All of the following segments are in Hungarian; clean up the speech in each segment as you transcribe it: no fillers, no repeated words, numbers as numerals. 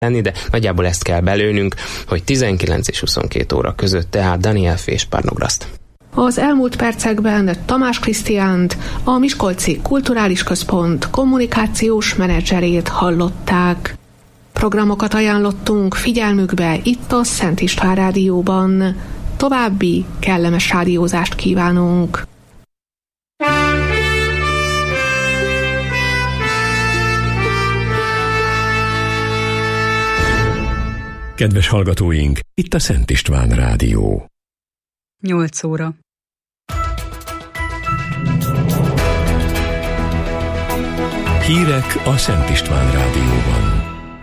lenni, de nagyjából ezt kell belőnünk, hogy 19 és 22 óra között, tehát Daniel F. és Párnograszt. Az elmúlt percekben Tamás Krisztiánt, a Miskolci Kulturális Központ kommunikációs menedzserét hallották. Programokat ajánlottunk figyelmükbe itt a Szent István Rádióban. További kellemes rádiózást kívánunk! Kedves hallgatóink, itt a Szent István Rádió. 8 óra. Hírek a Szent István Rádióban.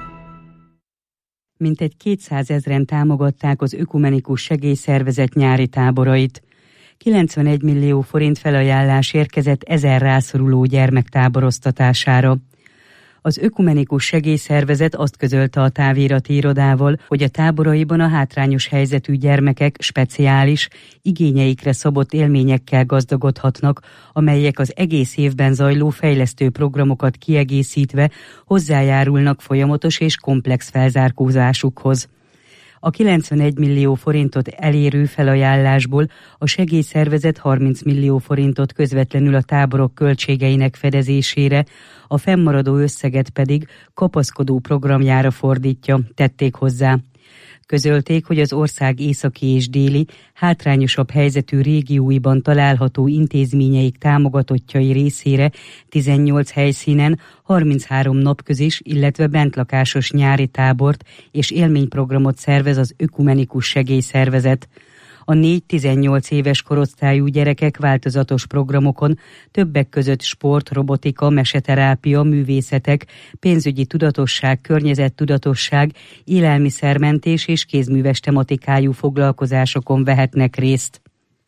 Mintegy 200 000 támogatták az Ökumenikus Segélyszervezet nyári táborait. 91 millió forint felajánlás érkezett 1000 rászoruló gyermek táboroztatására. Az Ökumenikus Segélyszervezet azt közölte a távirati irodával, hogy a táboraiban a hátrányos helyzetű gyermekek speciális, igényeikre szabott élményekkel gazdagodhatnak, amelyek az egész évben zajló fejlesztő programokat kiegészítve hozzájárulnak folyamatos és komplex felzárkózásukhoz. A 91 millió forintot elérő felajánlásból a segélyszervezet 30 millió forintot közvetlenül a táborok költségeinek fedezésére, a fennmaradó összeget pedig kapaszkodó programjára fordítja, tették hozzá. Közölték, hogy az ország északi és déli, hátrányosabb helyzetű régióiban található intézményeik támogatottjai részére 18 helyszínen 33 napközis, illetve bentlakásos nyári tábort és élményprogramot szervez az Ökumenikus Segélyszervezet. A 4-18 éves korosztályú gyerekek változatos programokon, többek között sport, robotika, meseterápia, művészetek, pénzügyi tudatosság, környezettudatosság, élelmiszermentés és kézműves tematikájú foglalkozásokon vehetnek részt.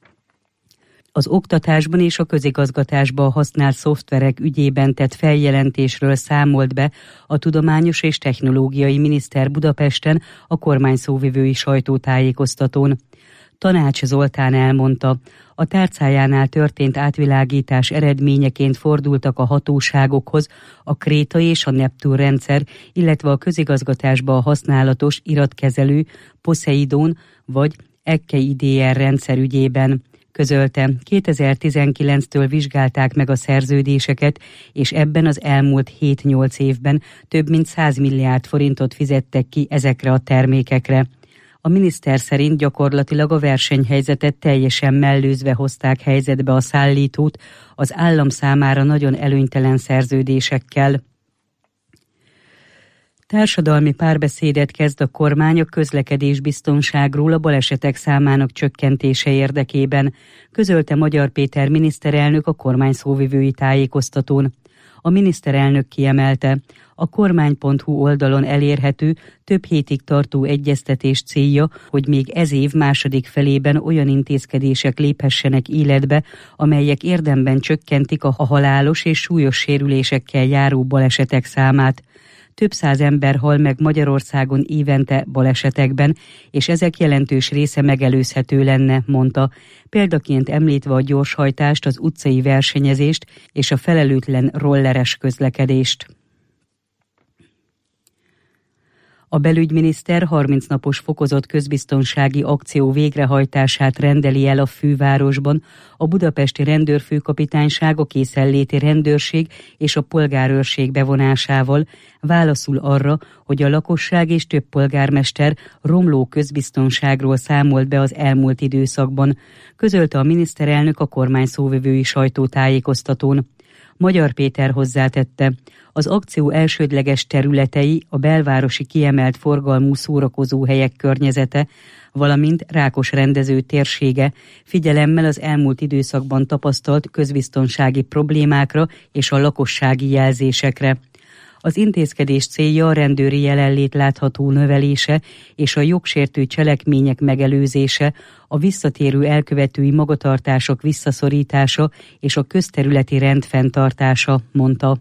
Az oktatásban és a közigazgatásban használt szoftverek ügyében tett feljelentésről számolt be a Tudományos és Technológiai Miniszter Budapesten a kormány szóvivői sajtótájékoztatón. Tanács Zoltán elmondta, a tárcájánál történt átvilágítás eredményeként fordultak a hatóságokhoz a Kréta és a Neptun rendszer, illetve a közigazgatásban használatos iratkezelő Poseidon vagy EKIDR rendszer ügyében. Közölte, 2019-től vizsgálták meg a szerződéseket, és ebben az elmúlt 7-8 évben több mint 100 milliárd forintot fizettek ki ezekre a termékekre. A miniszter szerint gyakorlatilag a versenyhelyzetet teljesen mellőzve hozták helyzetbe a szállítót az állam számára nagyon előnytelen szerződésekkel. Társadalmi párbeszédet kezd a kormány a közlekedésbiztonságról a balesetek számának csökkentése érdekében, közölte Magyar Péter miniszterelnök a kormány szóvivői tájékoztatón. A miniszterelnök kiemelte, a kormány.hu oldalon elérhető, több hétig tartó egyeztetés célja, hogy még ez év második felében olyan intézkedések léphessenek életbe, amelyek érdemben csökkentik a halálos és súlyos sérülésekkel járó balesetek számát. Több száz ember hal meg Magyarországon évente balesetekben, és ezek jelentős része megelőzhető lenne, mondta, példaként említve a gyorshajtást, az utcai versenyezést és a felelőtlen rolleres közlekedést. A belügyminiszter 30 napos fokozott közbiztonsági akció végrehajtását rendeli el a fővárosban, a budapesti rendőrfőkapitányság, a készenléti rendőrség és a polgárőrség bevonásával, válaszul arra, hogy a lakosság és több polgármester romló közbiztonságról számolt be az elmúlt időszakban, közölte a miniszterelnök a kormány szóvivői sajtótájékoztatón. Magyar Péter hozzátette, az akció elsődleges területei a belvárosi kiemelt forgalmú szórakozóhelyek környezete, valamint Rákos rendező térsége, figyelemmel az elmúlt időszakban tapasztalt közbiztonsági problémákra és a lakossági jelzésekre. Az intézkedés célja a rendőri jelenlét látható növelése és a jogsértő cselekmények megelőzése, a visszatérő elkövetői magatartások visszaszorítása és a közterületi rend fenntartása, mondta.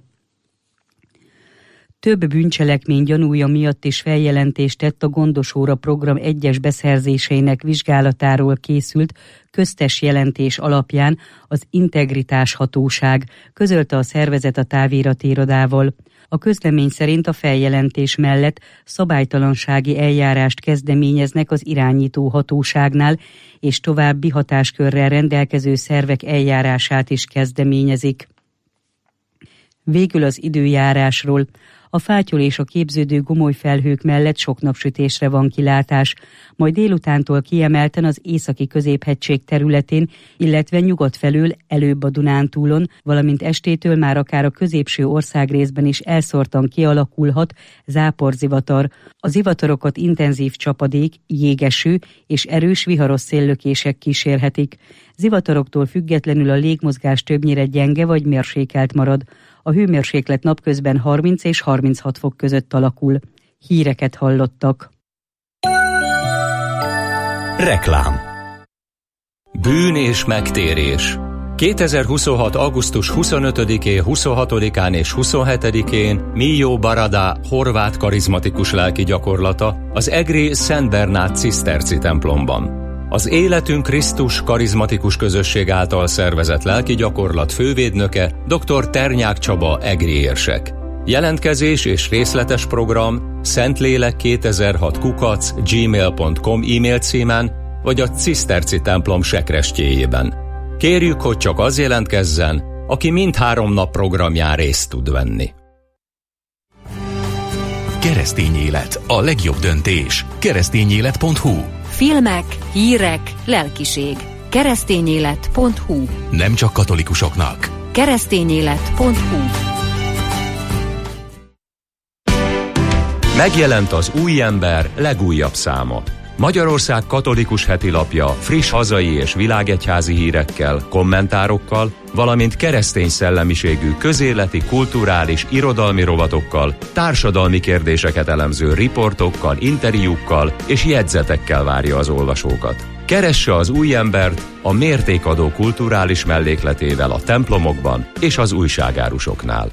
Több bűncselekmény gyanúja miatt is feljelentést tett a Gondos Óra program egyes beszerzéseinek vizsgálatáról készült köztes jelentés alapján az Integritás Hatóság, közölte a szervezet a távirati irodával. A közlemény szerint a feljelentés mellett szabálytalansági eljárást kezdeményeznek az irányító hatóságnál, és további hatáskörrel rendelkező szervek eljárását is kezdeményezik. Végül az időjárásról. A fátyol és a képződő gomoly felhők mellett sok napsütésre van kilátás, majd délutántól kiemelten az északi középhegység területén, illetve nyugat felől előbb a Dunántúlon, valamint estétől már akár a középső országrészben is elszórtan kialakulhat záporzivatar. A zivatarokat intenzív csapadék, jégeső és erős viharos széllökések kísérhetik. Zivataroktól függetlenül a légmozgás többnyire gyenge vagy mérsékelt marad. A hőmérséklet napközben 30 és 36 fok között alakul. Híreket hallottak. Reklám. Bűn és megtérés. 2026. augusztus 25-én, 26-án és 27-én Mijó Barada horvát karizmatikus lelki gyakorlata az egri Szent Bernát ciszterci templomban. Az Életünk Krisztus karizmatikus közösség által szervezett lelki gyakorlat fővédnöke dr. Ternyák Csaba egri érsek. Jelentkezés és részletes program szentlélek2006@gmail.com e-mail címen vagy a ciszterci templom sekrestjéjében. Kérjük, hogy csak az jelentkezzen, aki mindhárom nap programján részt tud venni. Keresztény élet, a legjobb döntés. Keresztényélet.hu. Filmek, hírek, lelkiség. Keresztényélet.hu. Nem csak katolikusoknak. Keresztényélet.hu. Megjelent az Új Ember legújabb száma. Magyarország katolikus hetilapja friss hazai és világegyházi hírekkel, kommentárokkal, valamint keresztény szellemiségű közéleti, kulturális, irodalmi rovatokkal, társadalmi kérdéseket elemző riportokkal, interjúkkal és jegyzetekkel várja az olvasókat. Keresse az Új Embert a mértékadó kulturális mellékletével a templomokban és az újságárusoknál.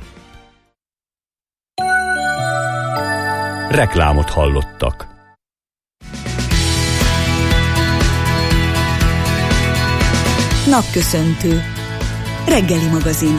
Reklámot hallottak. Napköszöntő. Reggeli magazin.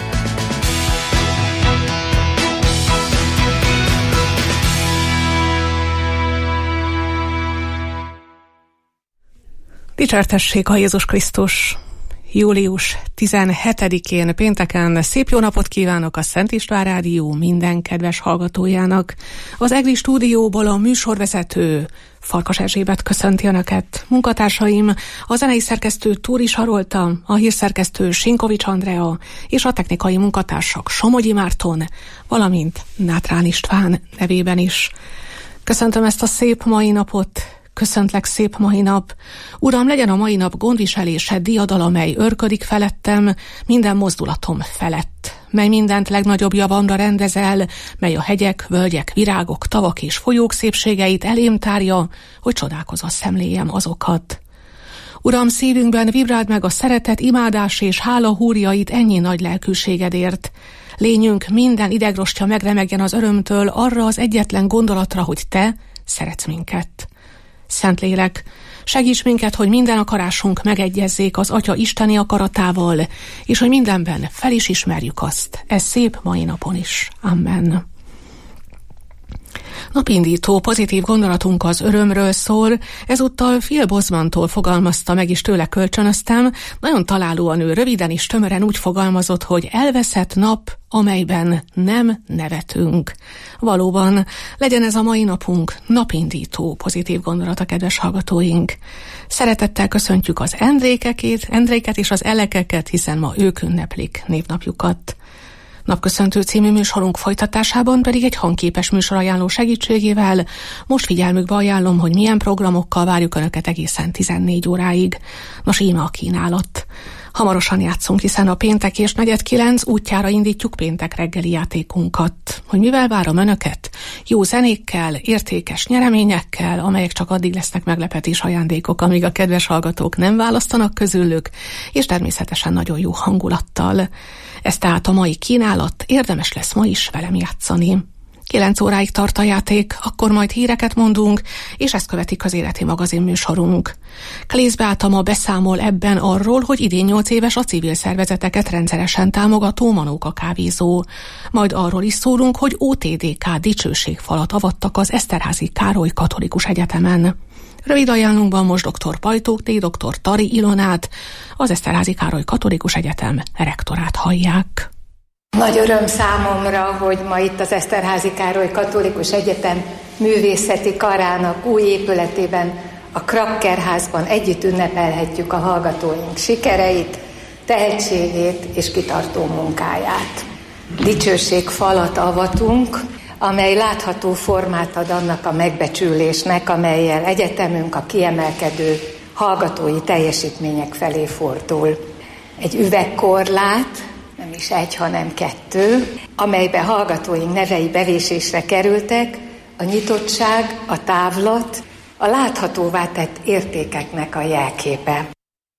Dicsértessék a Jézus Krisztus! Július 17-én pénteken szép jó napot kívánok a Szent István Rádió minden kedves hallgatójának. Az EGRI stúdióból a műsorvezető Farkas Erzsébet köszönti Önöket. Munkatársaim a zenei szerkesztő Túri Sarolta, a hírszerkesztő Sinkovics Andrea és a technikai munkatársak Somogyi Márton, valamint Nátrán István nevében is. Köszöntöm ezt a szép mai napot. Köszöntlek, szép mai nap. Uram, legyen a mai nap gondviselésed diadala, mely örködik felettem, minden mozdulatom felett, mely mindent legnagyobb javamra rendezel, mely a hegyek, völgyek, virágok, tavak és folyók szépségeit elém tárja, hogy csodálkozva szemléljem azokat. Uram, szívünkben vibráld meg a szeretet, imádás és hála húrjait ennyi nagy lelkűségedért. Lényünk minden idegrostja megremegjen az örömtől arra az egyetlen gondolatra, hogy Te szeretsz minket. Szentlélek, segíts minket, hogy minden akarásunk megegyezzék az Atya isteni akaratával, és hogy mindenben fel is ismerjük azt, ez szép mai napon is. Amen. Napindító pozitív gondolatunk az örömről szól, ezúttal Phil Bosmantól fogalmazta meg, és tőle kölcsönöztem. Nagyon találóan ő röviden és tömören úgy fogalmazott, hogy elveszett nap, amelyben nem nevetünk. Valóban, legyen ez a mai napunk napindító pozitív gondolat a kedves hallgatóink. Szeretettel köszöntjük az Endréket és az Elekeket, hiszen ma ők ünneplik névnapjukat. Napköszöntő című műsorunk folytatásában pedig egy hangképes műsorajánló segítségével most figyelmükbe ajánlom, hogy milyen programokkal várjuk Önöket egészen 14 óráig. Nos, íme a kínálat. Hamarosan játszunk, hiszen a péntek és 8:45 útjára indítjuk péntek reggeli játékunkat. Hogy mivel várom Önöket? Jó zenékkel, értékes nyereményekkel, amelyek csak addig lesznek meglepetés ajándékok, amíg a kedves hallgatók nem választanak közülük, és természetesen nagyon jó hangulattal. Ez tehát a mai kínálat, érdemes lesz ma is velem játszani. 9 óráig tart a játék, akkor majd híreket mondunk, és ezt követi közéleti magazin műsorunk. Klész Beáta ma beszámol ebben arról, hogy idén 8 éves a civil szervezeteket rendszeresen támogató Manóka kávézó. Majd arról is szólunk, hogy OTDK dicsőségfalat avattak az Eszterházy Károly Katolikus Egyetemen. Rövid ajánlunkban most dr. Pajtókné, dr. Tari Ilonát, az Eszterházy Károly Katolikus Egyetem rektorát hallják. Nagy öröm számomra, hogy ma itt az Eszterházy Károly Katolikus Egyetem művészeti karának új épületében, a Krakkerházban együtt ünnepelhetjük a hallgatóink sikereit, tehetségét és kitartó munkáját. Dicsőségfalat avatunk, amely látható formát ad annak a megbecsülésnek, amellyel egyetemünk a kiemelkedő hallgatói teljesítmények felé fordul. Egy üvegkorlát, nem is 1, hanem 2, amelybe hallgatóink nevei bevésésre kerültek, a nyitottság, a távlat, a láthatóvá tett értékeknek a jelképe.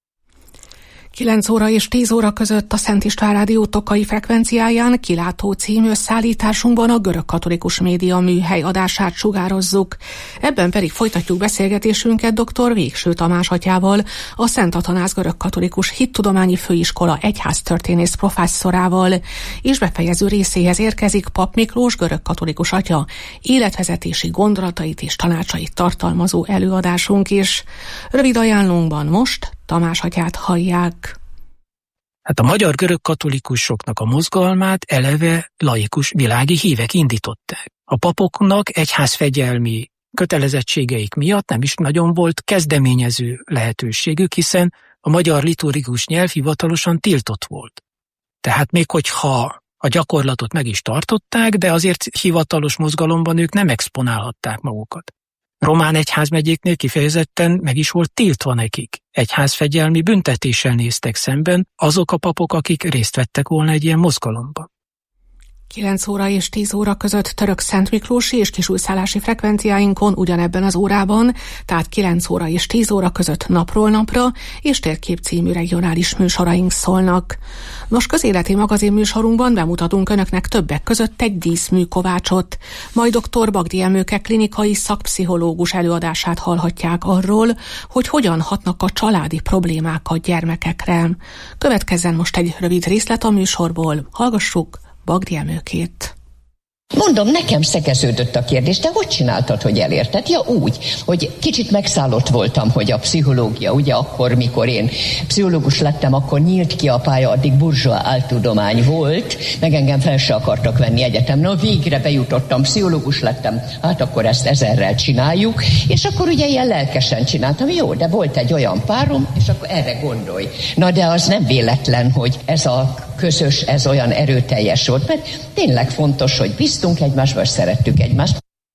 9 óra és 10 óra között a Szent István Rádió Tokai frekvenciáján Kilátó című összeállításunkban a Görög Katolikus Média műhely adását sugározzuk. Ebben pedig folytatjuk beszélgetésünket dr. Végső Tamás atyával, a Szent Atanáz Görög Katolikus Hittudományi Főiskola egyháztörténész professzorával, és befejező részéhez érkezik Pap Miklós görög katolikus atya életvezetési gondolatait és tanácsait tartalmazó előadásunk is. Rövid ajánlónkban most Tamás atyát hallják. Hát a magyar görög katolikusoknak a mozgalmát eleve laikus világi hívek indították. A papoknak egyházfegyelmi kötelezettségeik miatt nem is nagyon volt kezdeményező lehetőségük, hiszen a magyar liturgikus nyelv hivatalosan tiltott volt. Tehát még hogyha a gyakorlatot meg is tartották, de azért hivatalos mozgalomban ők nem exponálhatták magukat. Román egyházmegyéknél kifejezetten meg is volt tiltva nekik. Egyházfegyelmi büntetéssel néztek szemben azok a papok, akik részt vettek volna egy ilyen mozgalomban. 9 óra és 10 óra között Török Szentmiklósi és kisújszállási frekvenciáinkon ugyanebben az órában, tehát 9 óra és 10 óra között napról napra és Térkép című regionális műsoraink szólnak. Nos, közéleti magazin műsorunkban bemutatunk önöknek többek között egy díszműkovácsot, majd dr. Bagdi Emőke klinikai szakpszichológus előadását hallhatják arról, hogy hogyan hatnak a családi problémák a gyermekekre. Következzen most egy rövid részlet a műsorból, hallgassuk Bagdi Emőkét. Mondom, nekem szegeződött a kérdés, de hogy csináltad, hogy elérted? Ja úgy, hogy kicsit megszállott voltam, hogy a pszichológia, ugye akkor, mikor én pszichológus lettem, akkor nyílt ki a pálya, addig burzsóa áltudomány volt, meg engem fel se akartak venni egyetemre. Végre bejutottam, pszichológus lettem, hát akkor ezt 1000-rel csináljuk, és akkor ugye ilyen lelkesen csináltam, jó, de volt egy olyan párom, és akkor erre gondolj. Na de az nem véletlen, hogy ez a közös, ez olyan erőteljes volt, mert tényleg fontos, hogy bíztunk egymásba, és szerettük egymást.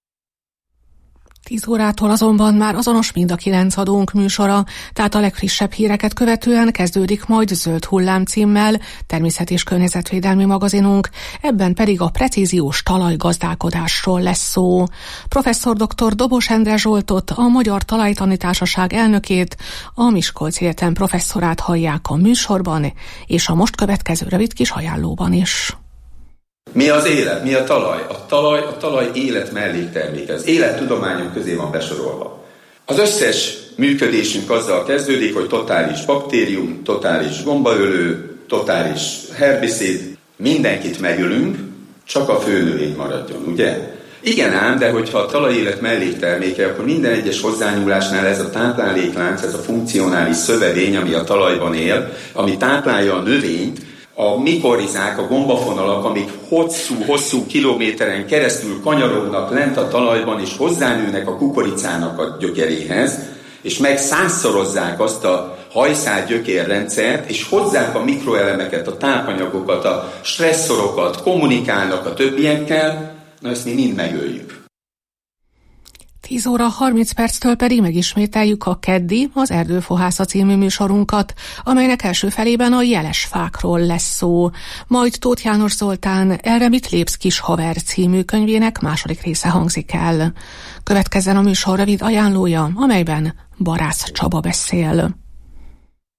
10 órától azonban már azonos mind a 9 adónk műsora, tehát a legfrissebb híreket követően kezdődik majd Zöld hullám címmel természet- és környezetvédelmi magazinunk, ebben pedig a precíziós talajgazdálkodásról lesz szó. Professzor dr. Dobos Endre Zsoltot, a Magyar Talajtanítársaság elnökét, a Miskolci Egyetem professzorát hallják a műsorban, és a most következő rövid kis ajánlóban is. Mi az élet? Mi a talaj? A talaj élet mellékterméke. Az élettudományok közé van besorolva. Az összes működésünk azzal kezdődik, hogy totális baktérium, totális gombaölő, totális herbicid, mindenkit megölünk, csak a főnövény maradjon, ugye? Igen ám, de hogyha a talajélet mellékterméke, akkor minden egyes hozzányúlásnál ez a tápláléklánc, ez a funkcionális szövevény, ami a talajban él, ami táplálja a növényt, a mikorizák, a gombafonalak, amik hosszú kilométeren keresztül kanyarognak lent a talajban, és hozzánőnek a kukoricának a gyökeréhez, és meg 100-szorozzák azt a hajszál-gyökérrendszert, és hozzák a mikroelemeket, a tápanyagokat, a stresszorokat, kommunikálnak a többiekkel, na ezt mi mind megöljük. 10 óra 30 perctől pedig megismételjük a keddi, az Erdőfohásza című műsorunkat, amelynek első felében a jeles fákról lesz szó. Majd Tóth János Zoltán Erre mit lépsz kis haver című könyvének második része hangzik el. Következzen a műsor rövid ajánlója, amelyben Barász Csaba beszél.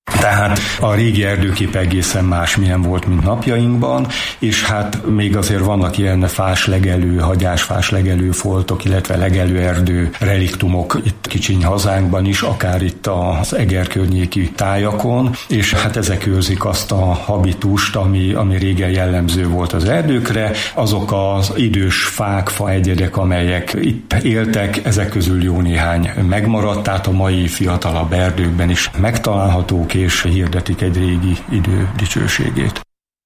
Tehát a régi erdőkép egészen másmilyen volt, mint napjainkban, és hát még azért vannak ilyen fáslegelő, hagyásfáslegelő foltok, illetve legelőerdő reliktumok itt kicsiny hazánkban is, akár itt az Eger környéki tájakon, és hát ezek őrzik azt a habitust, ami régen jellemző volt az erdőkre. Azok az idős fák, faegyedek, amelyek itt éltek, ezek közül jó néhány megmaradt, tehát a mai fiatalabb erdőkben is megtalálhatók, és hirdetik egy régi idő dicsőségét.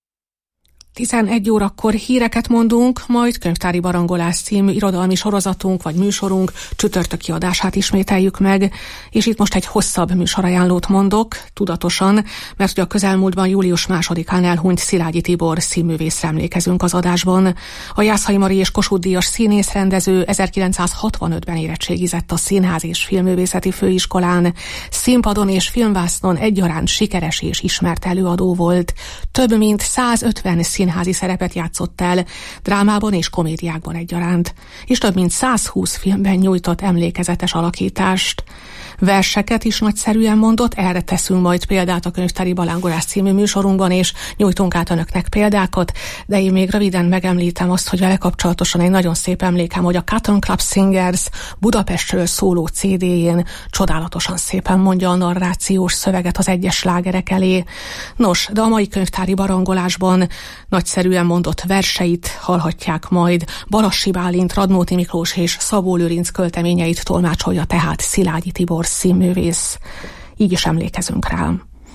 11 órakor híreket mondunk, majd Könyvtári Barangolás című irodalmi sorozatunk vagy műsorunk csütörtöki adását ismételjük meg, és itt most egy hosszabb műsorajánlót mondok, tudatosan, mert ugye a közelmúltban július 2-án elhunyt Szilágyi Tibor színművészre emlékezünk az adásban. A Jászai Mari és Kossuth díjas színészrendező 1965-ben érettségizett a Színház és Filmművészeti Főiskolán, színpadon és filmvásznon egyaránt sikeres és ismert előadó volt. Több mint 150 színházi szerepet játszott el, drámában és komédiákban egyaránt, és több mint 120 filmben nyújtott emlékezetes alakítást. Verseket is nagyszerűen mondott, erre teszünk majd példát a Könyvtári Barangolás című műsorunkban, és nyújtunk át önöknek példákat, de én még röviden megemlítem azt, hogy vele kapcsolatosan egy nagyon szép emlékem, hogy a Cotton Club Singers Budapestről szóló CD-jén csodálatosan szépen mondja a narrációs szöveget az egyes slágerek elé. Nos, de a mai Könyvtári Barangolásban nagyszerűen mondott verseit hallhatják majd. Balassi Bálint, Radnóti Miklós és Szabó Lőrinc költeményeit tolmácsolja tehát Szilágyi Tibor színművész. Így is emlékezünk rá.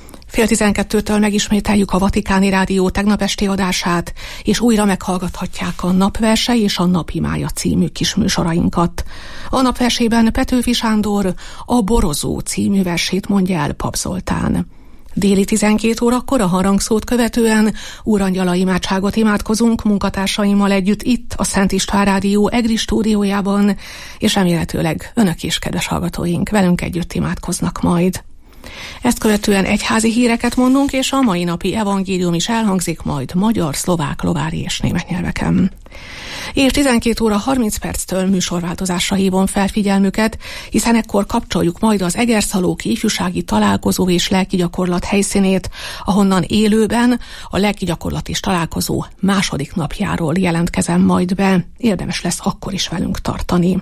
11:30-től megismételjük a Vatikáni Rádió tegnap esti adását, és újra meghallgathatják a Napverse és a Napimája című kis műsorainkat. A Napversében Petőfi Sándor a Borozó című versét mondja el Pap Zoltán. Déli 12 órakor a harangszót követően Úrangyala imádságot imádkozunk munkatársaimmal együtt itt a Szent István Rádió EGRI stúdiójában, és remélhetőleg önök is, kedves hallgatóink, velünk együtt imádkoznak majd. Ezt követően egyházi híreket mondunk, és a mai napi evangélium is elhangzik majd magyar, szlovák, lovári és német nyelveken. És 12 óra 30 perctől műsorváltozásra hívom fel figyelmüket, hiszen ekkor kapcsoljuk majd az Egerszalóki ifjúsági találkozó és lelkigyakorlat helyszínét, ahonnan élőben a lelkigyakorlat és találkozó második napjáról jelentkezem majd be. Érdemes lesz akkor is velünk tartani.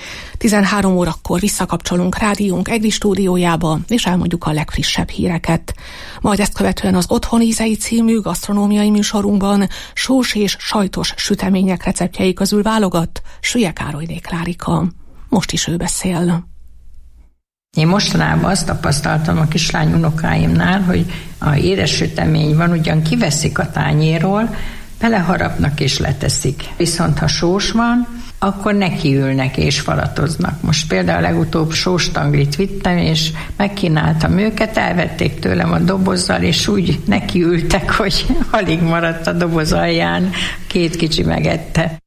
13 órakor visszakapcsolunk rádiónk EGRI stúdiójába, és elmondjuk a legfrissebb híreket. Majd ezt követően az Otthon ízei című gasztronómiai műsorunkban sós és sajtos sütemények receptjei közül válogat Sülye Károlyné Klárika. Most is ő beszél. Én mostanában azt tapasztaltam a kislány unokáimnál, hogy a édes sütemény van, ugyan kiveszik a tányérról, beleharapnak és leteszik. Viszont ha sós van, akkor nekiülnek és falatoznak. Most például legutóbb sóstanglit vittem, és megkínáltam őket, elvették tőlem a dobozzal, és úgy nekiültek, hogy alig maradt a doboz alján, 2 kicsi megette.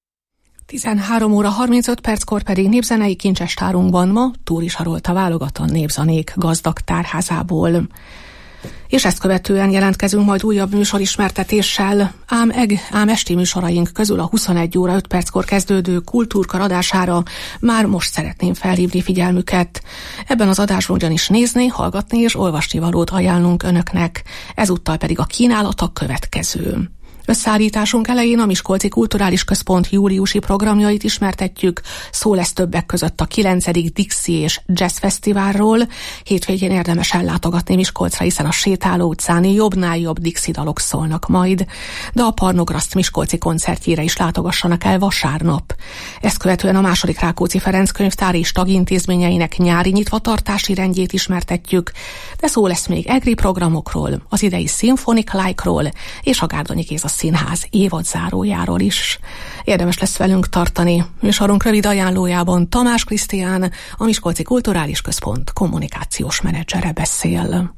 13 óra 35 perckor pedig népzenei kincsestárunkban ma Túri Sarolta válogat a Népzenék gazdag tárházából. És ezt követően jelentkezünk majd újabb műsorismertetéssel, ám esti műsoraink közül a 21 óra 5 perckor kezdődő Kultúrkar adására már most szeretném felhívni figyelmüket. Ebben az adásban ugyanis nézni, hallgatni és olvasni valót ajánlunk önöknek, ezúttal pedig a kínálat a következő. Összeállításunk elején a Miskolci Kulturális Központ júliusi programjait ismertetjük, szó lesz többek között a 9. Dixie és Jazz Fesztiválról. Hétvégén érdemes ellátogatni Miskolcra, hiszen a Sétáló utcáni jobbnál jobb Dixie dalok szólnak majd, de a Parnograszt miskolci koncertjére is látogassanak el vasárnap. Ezt követően a II. Rákóczi Ferenc könyvtár és tagintézményeinek nyári nyitvatartási rendjét ismertetjük, de szó lesz még EGRI programokról, az idei Symphonic Like-ról és a Gárdonyi Géza Színház évadzárójáról is. Érdemes lesz velünk tartani. Műsorunk rövid ajánlójában Tamás Krisztián, a Miskolci Kulturális Központ kommunikációs menedzsere beszél.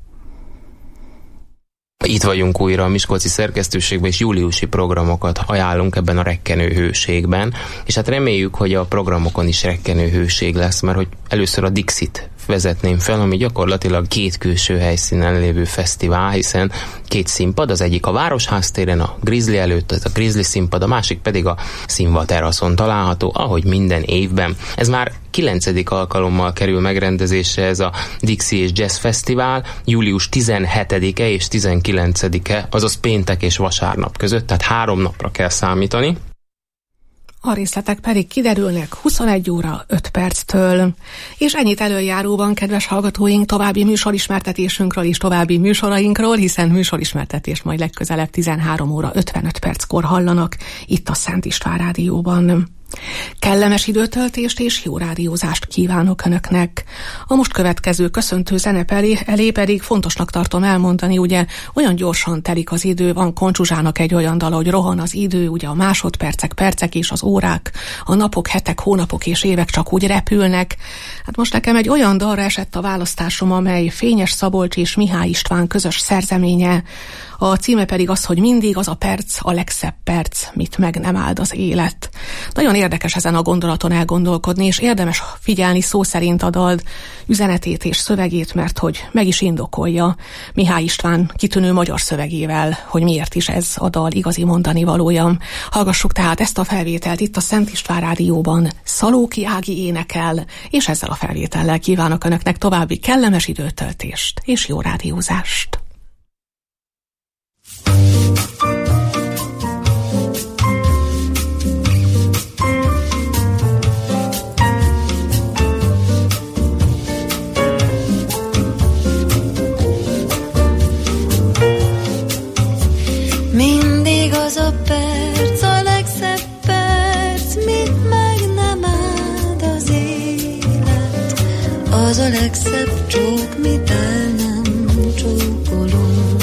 Itt vagyunk újra a Miskolci szerkesztőségben, és júliusi programokat ajánlunk ebben a rekkenő hőségben, és hát reméljük, hogy a programokon is rekkenő hőség lesz, mert hogy először a Dixit vezetném fel, ami gyakorlatilag két külső helyszínen lévő fesztivál, hiszen két színpad, az egyik a Városház téren, a Grizzly előtt, ez a Grizzly színpad, a másik pedig a Színva teraszon található, ahogy minden évben. Ez már 9. alkalommal kerül megrendezésre ez a Dixie és Jazz Fesztivál, július 17-e és 19-e, azaz péntek és vasárnap között, tehát 3 napra kell számítani. A részletek pedig kiderülnek 21 óra 5 perctől. És ennyit előjáróban, kedves hallgatóink, további műsorismertetésünkről és további műsorainkról, hiszen műsorismertetést majd legközelebb 13 óra 55 perckor hallanak itt a Szent István Rádióban. Kellemes időtöltést és jó rádiózást kívánok Önöknek. A most következő köszöntő zene elé pedig fontosnak tartom elmondani, ugye olyan gyorsan telik az idő, van Koncsuzsának egy olyan dala, hogy rohan az idő, ugye a másodpercek, percek és az órák, a napok, hetek, hónapok és évek csak úgy repülnek. Hát most nekem egy olyan dalra esett a választásom, amely Fényes Szabolcs és Mihály István közös szerzeménye. A címe pedig az, hogy mindig az a perc, a legszebb perc, mit meg nem áld az élet. Nagyon érdekes ezen a gondolaton elgondolkodni, és érdemes figyelni szó szerint a dal üzenetét és szövegét, mert hogy meg is indokolja Mihály István kitűnő magyar szövegével, hogy miért is ez a dal igazi mondani valója. Hallgassuk tehát ezt a felvételt itt a Szent István Rádióban. Szalóki Ági énekel, és ezzel a felvétellel kívánok Önöknek további kellemes időtöltést és jó rádiózást. Mindig az a perc, a legszebb perc, mit meg nem áld az élet. Az a legszebb csók, mit el nem csókolunk.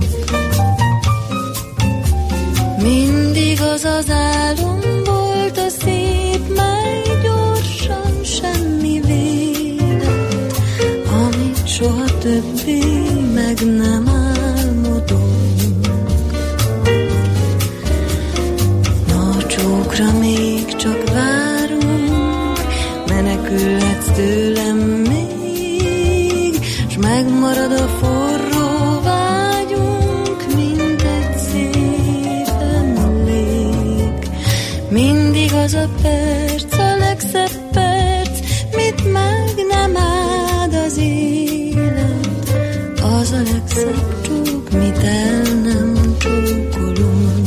Mindig az az álom volt a szép, mely gyorsan semmi vélet, amit soha többé meg nem álmodunk. Na csókra még csak várunk, menekülhetsz tőlem még, s megmarad a forró vágyunk, mint egy szép emlék. Mindig az a perc, a legszebb perc, mit meg nem áld az élet. Az a legszebb csók, mit el nem csókolunk.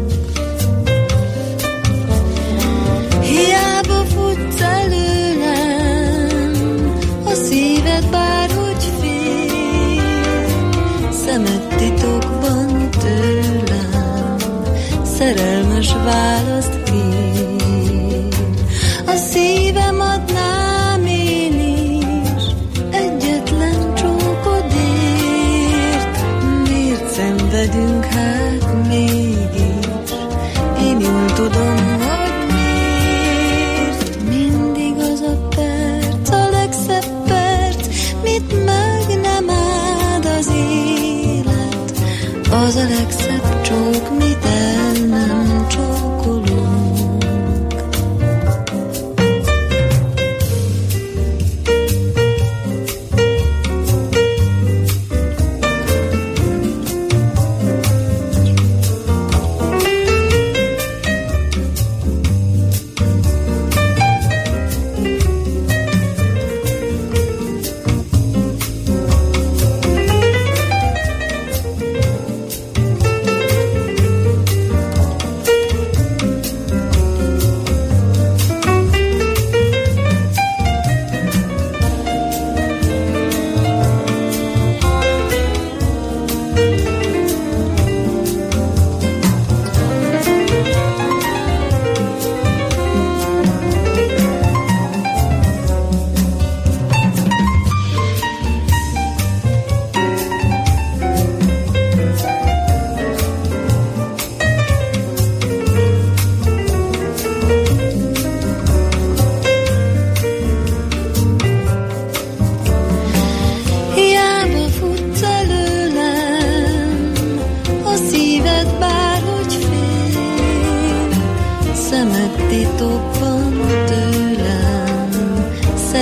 Hiába futsz előlem, a szíved bárhogy fél, szemed titokban tőlem szerelmes választ kér.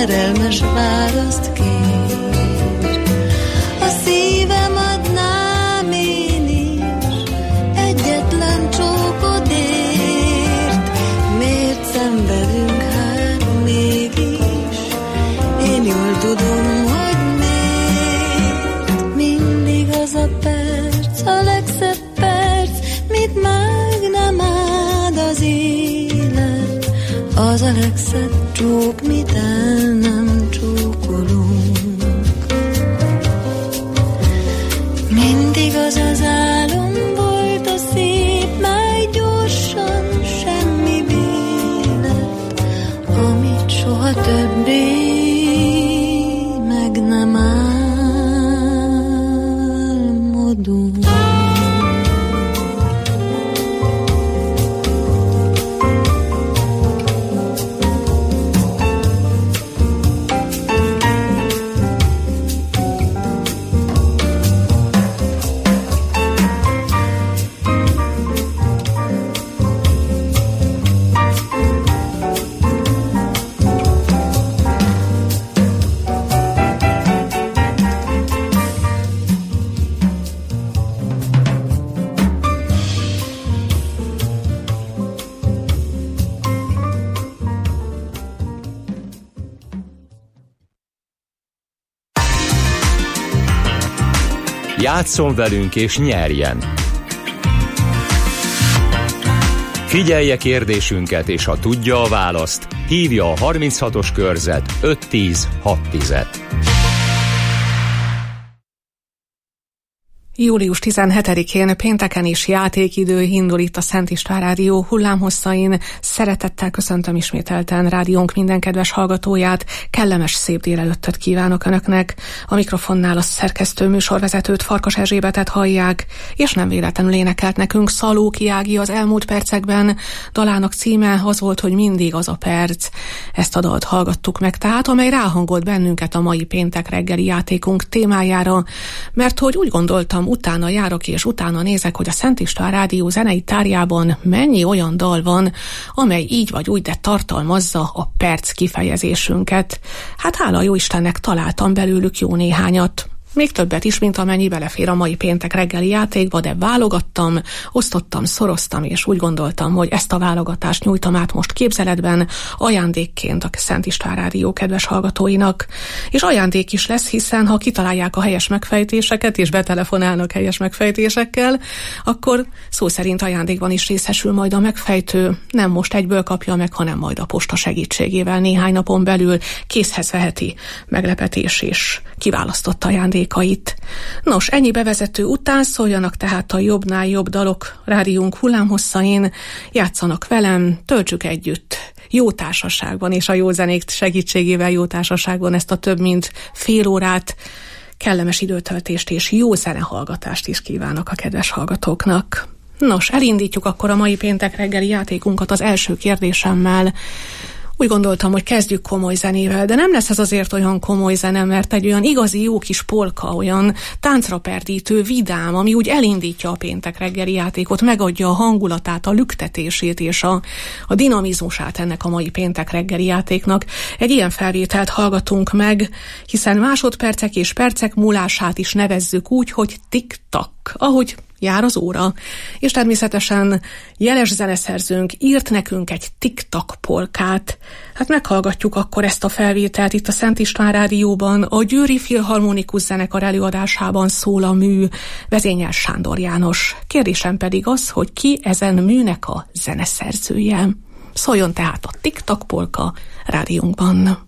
szerelmes választ kér. A szívem adnám én is egyetlen csókodért. Miért szenvedünk hát mégis? Én jól tudom, hogy miért. Mindig az a perc, a legszebb perc, mit meg nem áld az élet. Az a legszebb csók, mit el nem csókolunk. Mindig az az álom volt a szép, mely gyorsan semmi vélet, amit soha többé meg nem álmodunk. Játsszon velünk és nyerjen! Figyelje kérdésünket, és ha tudja a választ, hívja a 36-os körzet 510-610-et. Július 17-én pénteken is játékidő indul itt a Szent István Rádió hullámhosszain. Szeretettel köszöntöm ismételten rádiónk minden kedves hallgatóját. Kellemes szép délelőttöt kívánok Önöknek. A mikrofonnál a szerkesztő műsorvezetőt, Farkas Erzsébetet hallják, és nem véletlenül énekelt nekünk Szalóki Ági az elmúlt percekben. Dalának címe az volt, hogy mindig az a perc. Ezt a dalt hallgattuk meg tehát, amely ráhangolt bennünket a mai péntek reggeli játékunk témájára, mert hogy úgy gondoltam, utána járok és utána nézek, hogy a Szent István Rádió zenei tárjában mennyi olyan dal van, amely így vagy úgy, de tartalmazza a perc kifejezésünket. Hát hála jó Istennek találtam belőlük jó néhányat. Még többet is, mint amennyi belefér a mai péntek reggeli játékba, de válogattam, osztottam, szoroztam, és úgy gondoltam, hogy ezt a válogatást nyújtam át most képzeletben ajándékként a Szent István Rádió kedves hallgatóinak. És ajándék is lesz, hiszen ha kitalálják a helyes megfejtéseket, és betelefonálnak helyes megfejtésekkel, akkor szó szerint ajándékban is részesül majd a megfejtő. Nem most egyből kapja meg, hanem majd a posta segítségével néhány napon belül készhez veheti meglepetés és kiválasztott ajándék. Nos, ennyi bevezető után szóljanak tehát a jobbnál jobb dalok rádiónk hullámhosszain, játszanak velem, töltsük együtt jó társaságban, és a jó zenék segítségével jó társaságban ezt a több mint fél órát, kellemes időtöltést és jó zenehallgatást is kívánok a kedves hallgatóknak. Nos, elindítjuk akkor a mai péntek reggeli játékunkat az első kérdésemmel. Úgy gondoltam, hogy kezdjük komoly zenével, de nem lesz ez azért olyan komoly zene, mert egy olyan igazi jó kis polka, olyan táncra perdítő, vidám, ami úgy elindítja a péntek reggeli játékot, megadja a hangulatát, a lüktetését és a dinamizmusát ennek a mai péntek reggeli játéknak. Egy ilyen felvételt hallgatunk meg, hiszen másodpercek és percek múlását is nevezzük úgy, hogy tik-tak, ahogy jár az óra, és természetesen jeles zeneszerzőnk írt nekünk egy tik-tak polkát. Hát meghallgatjuk akkor ezt a felvételt itt a Szent István Rádióban, a Győri Filharmonikus Zenekar előadásában szól a mű, vezényel Sándor János. Kérdésem pedig az, hogy ki ezen műnek a zeneszerzője. Szóljon tehát a tik-tak polka rádiónkban.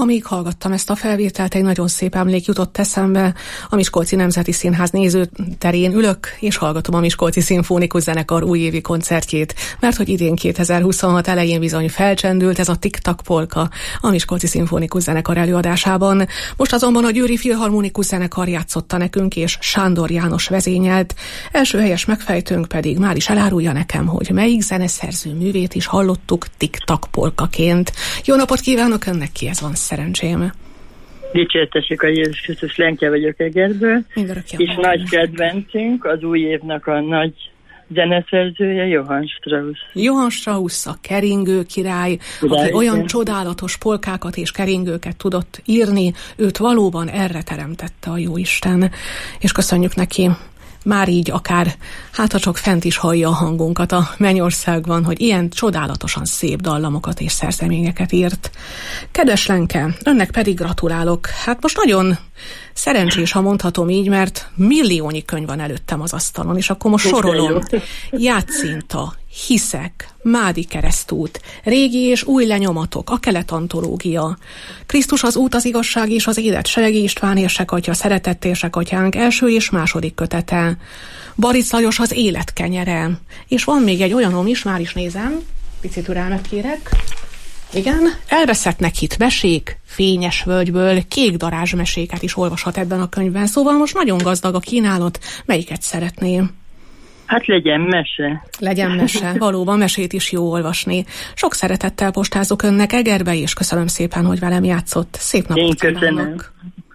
amíg hallgattam ezt a felvételt, egy nagyon szép emlék jutott eszembe. A Miskolci Nemzeti Színház nézőterén ülök, és hallgatom a Miskolci Szimfonikus Zenekar újévi koncertjét, mert hogy idén 2026 elején bizony felcsendült ez a Tik-tak polka a Miskolci Szimfonikus Zenekar előadásában. Most azonban a Győri Filharmonikus Zenekar játszotta nekünk, és Sándor János vezényelt. Első helyes megfejtőnk pedig már is elárulja nekem, hogy melyik zeneszerző művét is hallottuk Tik-tak polkaként. Jó napot kívánok önnek, kihez van szerencsém? Dicsértessék a Jézus Krisztus, Lenke vagyok Egerből, és nagy kedvencünk, az új évnek a nagy zeneszerzője Johann Strauss. Johann Strauss, a keringő király, aki olyan csodálatos polkákat és keringőket tudott írni, őt valóban erre teremtette a Jóisten, és köszönjük neki. Már így akár, hát ha csak fent is hallja a hangunkat a mennyországban, hogy ilyen csodálatosan szép dallamokat és szerzeményeket írt. Kedves Lenke, önnek pedig gratulálok. Hát most nagyon szerencsés, ha mondhatom így, mert milliónyi könyv van előttem az asztalon, és akkor most sorolom. Játszínta, Hiszek, Mádi keresztút, régi és új lenyomatok, a kelet-antológia, Krisztus az út, az igazság és az élet, Seregi István érsekatya, Szeretett érsekatyánk első és második kötete, Baric Lajos az élet kenyere, és van még egy olyanom is, már is nézem, picit türelmet kérek. Igen, elveszettnek hitt mesék, Fényes völgyből, kék darázs meséket is olvashat ebben a könyvben, szóval most nagyon gazdag a kínálat, melyiket szeretném? Hát legyen mese. Legyen mese, valóban mesét is jó olvasni. Sok szeretettel postázok önnek Egerbe, és köszönöm szépen, hogy velem játszott. Szép napot kívánok!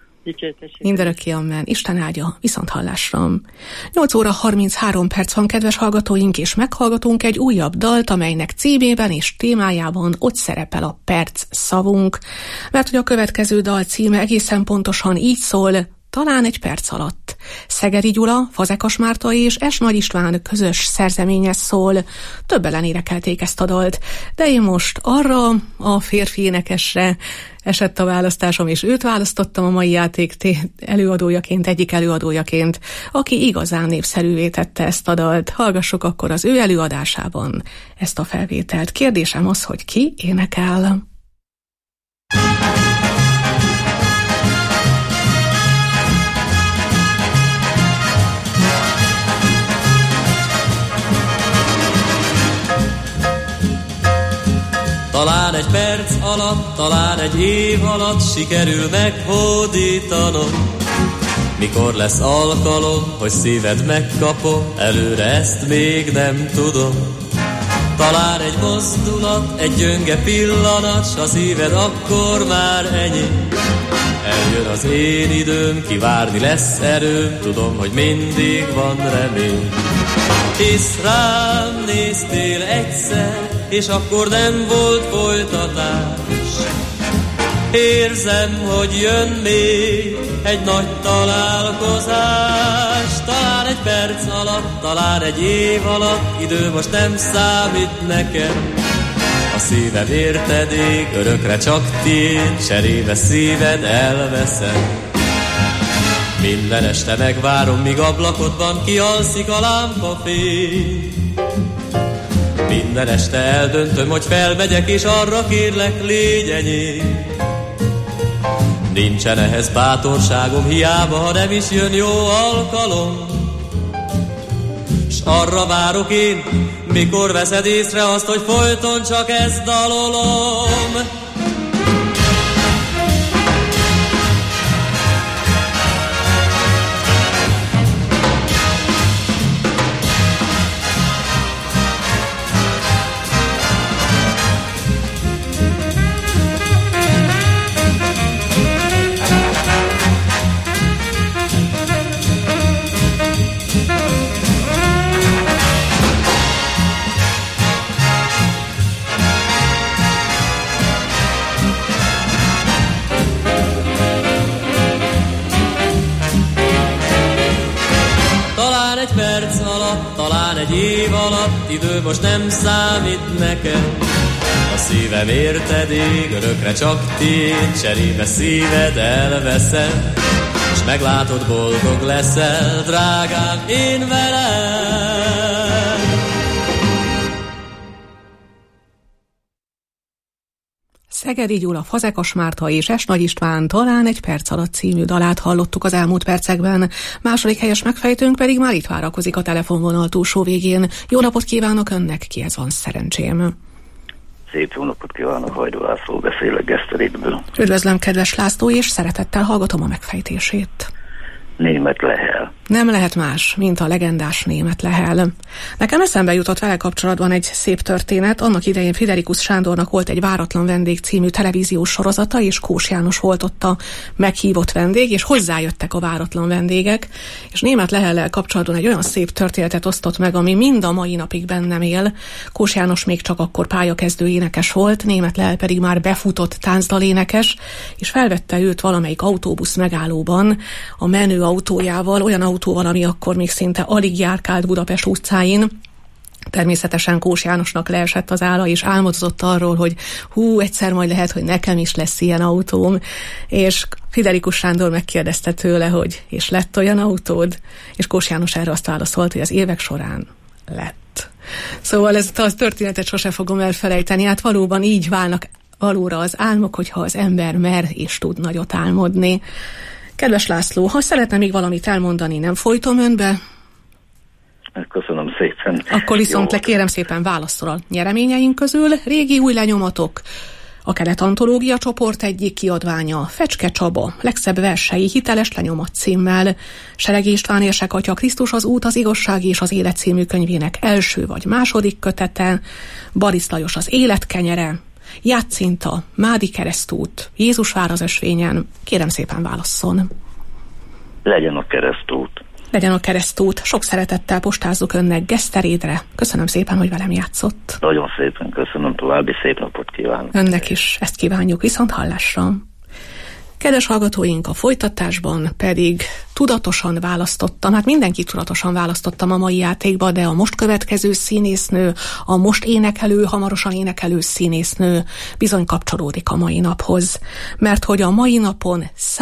Mindörökké amen. Isten áldja, viszont hallásra. 8 óra 33 perc van, kedves hallgatóink, és meghallgatunk egy újabb dalt, amelynek címében és témájában ott szerepel a perc szavunk, mert hogy a következő dal címe egészen pontosan így szól: Talán egy perc alatt. Szegedi Gyula, Fazekas Márta és S. Nagy István közös szerzeménye szól. Több énekelték ezt a dalt, de én most arra a férfi énekesre esett a választásom, és őt választottam a mai játék előadójaként, egyik előadójaként, aki igazán népszerűvé tette ezt a dalt. Hallgassuk akkor az ő előadásában ezt a felvételt. Kérdésem az, hogy ki énekel? Talán egy perc alatt, talán egy év alatt sikerül meghódítanom. Mikor lesz alkalom, hogy szíved megkapom, előre ezt még nem tudom. Talán egy mozdulat, egy gyönge pillanat, s a szíved akkor már enyém. Eljön az én időm, kivárni lesz erőm, tudom, hogy mindig van remény. Hisz rám néztél egyszer, és akkor nem volt folytatás. Érzem, hogy jön még egy nagy találkozás. Talán egy perc alatt, talán egy év alatt, idő most nem számít nekem. A szívem érted ég, örökre csak tiéd, cserébe szíved elveszem. Minden este megvárom, míg ablakodban kialszik a lámpafény. Minden este eldöntöm, hogy felmegyek, és arra kérlek, légy enyém. Nincsen ehhez bátorságom, hiába, ha nem is jön jó alkalom. S arra várok én, mikor veszed észre azt, hogy folyton csak ezt dalolom. Talán egy év alatt, idő most nem számít nekem. A szívem érted ég, örökre csak tiéd, cserébe szíved elveszem. S meglátod, boldog leszel, drágám, én velem. Szegedi Gyula, Fazekas Márta és S. Nagy István Talán egy perc alatt című dalát hallottuk az elmúlt percekben. Második helyes megfejtőnk pedig már itt várakozik a telefonvonal túlsó végén. Jó napot kívánok önnek, kihez van szerencsém? Szép jó napot kívánok, Hajdú László, beszélek Geszterékből. Üdvözlöm, kedves László, és szeretettel hallgatom a megfejtését. Német Lehel. Nem lehet más, mint a legendás Német Lehel. Nekem eszembe jutott vele kapcsolatban egy szép történet. Annak idején Friderikus Sándornak volt egy Váratlan vendég című televíziós sorozata, és Kós János volt ott a meghívott vendég, és hozzájöttek a váratlan vendégek, és Német Lehellel kapcsolatban egy olyan szép történetet osztott meg, ami mind a mai napig bennem él. Kós János még csak akkor pályakezdő énekes volt, Német Lehel pedig már befutott táncdalénekes, és felvette őt valamelyik autóbusz megállóban a menő autójával, olyan autóval, ami akkor még szinte alig járkált Budapest utcáin. Természetesen Kós Jánosnak leesett az álla, és álmodozott arról, hogy egyszer majd lehet, hogy nekem is lesz ilyen autóm. És Friderikus Sándor megkérdezte tőle, hogy és lett olyan autód? És Kós János erre azt válaszolt, hogy az évek során lett. Szóval ezt a történetet sose fogom elfelejteni. Hát valóban így válnak valóra az álmok, hogyha az ember mer és tud nagyot álmodni. Kedves László, ha szeretne még valamit elmondani, nem folytom önbe? Köszönöm szépen. Akkor viszont kérem szépen válasszol a nyereményeink közül. Régi új lenyomatok, a Kelet-Antológia csoport egyik kiadványa, Fecske Csaba, legszebb versei, hiteles lenyomat címmel, Seregi István érsek atya, Krisztus az út, az igazság és az élet című könyvének első vagy második kötete, Barisz Lajos az élet kenyere, Játszinta, Mádi keresztút, Jézus vár az ösvényen. Kérem szépen válasszon. Legyen a keresztút. Legyen a keresztút. Sok szeretettel postázzuk önnek Geszterédre. Köszönöm szépen, hogy velem játszott. Nagyon szépen köszönöm, további szép napot kívánok. Önnek is ezt kívánjuk, viszont hallásra. Kedves hallgatóink, a folytatásban pedig tudatosan választottam, hát mindenki tudatosan választottam a mai játékba, de a most következő színésznő, a most hamarosan énekelő színésznő bizony kapcsolódik a mai naphoz, mert hogy a mai napon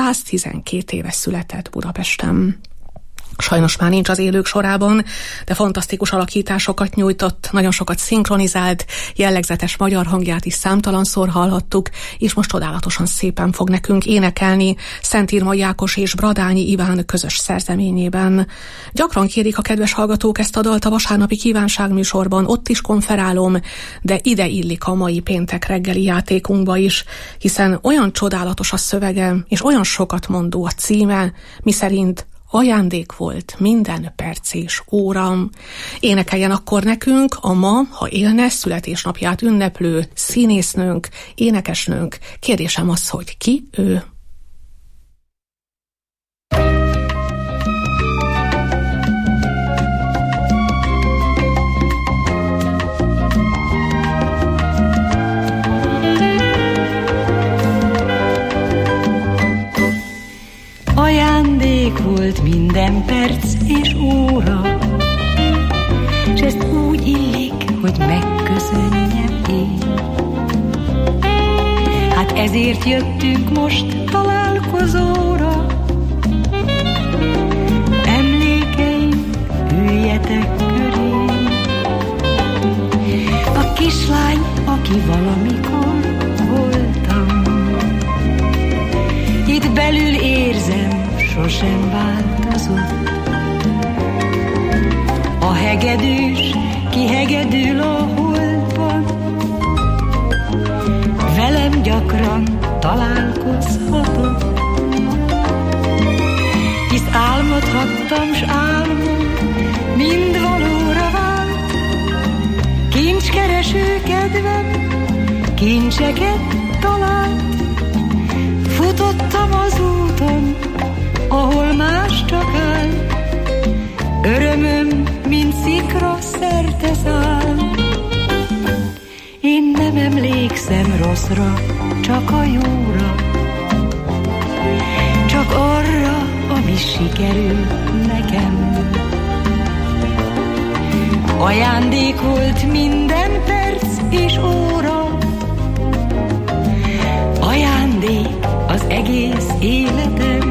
112 éve született Budapesten. Sajnos már nincs az élők sorában, de fantasztikus alakításokat nyújtott, nagyon sokat szinkronizált, jellegzetes magyar hangját is számtalanszor hallhattuk, és most csodálatosan szépen fog nekünk énekelni Szentírmai Ákos és Bradányi Iván közös szerzeményében. Gyakran kérik a kedves hallgatók ezt a dalt a vasárnapi kívánságműsorban, ott is konferálom, de ide illik a mai péntek reggeli játékunkba is, hiszen olyan csodálatos a szövege, és olyan sokat mondó a címe, miszerint ajándék volt minden perc és óra. Énekeljen akkor nekünk a ma, ha élne, születésnapját ünneplő színésznőnk, énekesnőnk. Kérdésem az, hogy ki ő? Ajándék volt minden perc és óra, s ezt úgy illik, hogy megköszönjem én. Hát ezért jöttünk most találkozóra. Emlékeim, üljetek köré. A kislány, aki valamikor voltam, itt belül érzem, sosem változott. A hegedűs kihegedül a holdban, velem gyakran találkozhatott. Hisz álmodhattam, s álmom mind valóra vált. Kincskereső kedvem kincseket talált. Futottam az úton, ahol más csak áll. Örömöm, mint szikra szerte száll. Én nem emlékszem rosszra, csak a jóra, csak arra, ami sikerül nekem. Ajándék volt minden perc és óra, ajándék az egész életem.